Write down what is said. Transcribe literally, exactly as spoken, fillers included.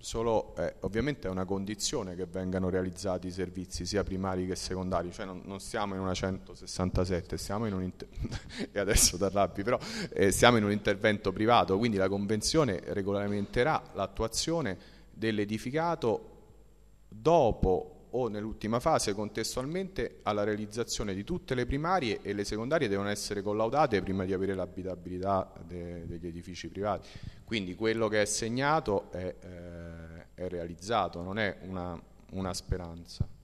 solo eh, ovviamente è una condizione che vengano realizzati i servizi sia primari che secondari, cioè non, non stiamo in una centosessantasette, stiamo in un inter- e adesso t'arrabbi, però eh, stiamo in un intervento privato, quindi la convenzione regolamenterà l'attuazione dell'edificato dopo o nell'ultima fase contestualmente alla realizzazione di tutte le primarie, e le secondarie devono essere collaudate prima di avere l'abitabilità de- degli edifici privati. Quindi quello che è segnato è, eh, è realizzato, non è una, una speranza.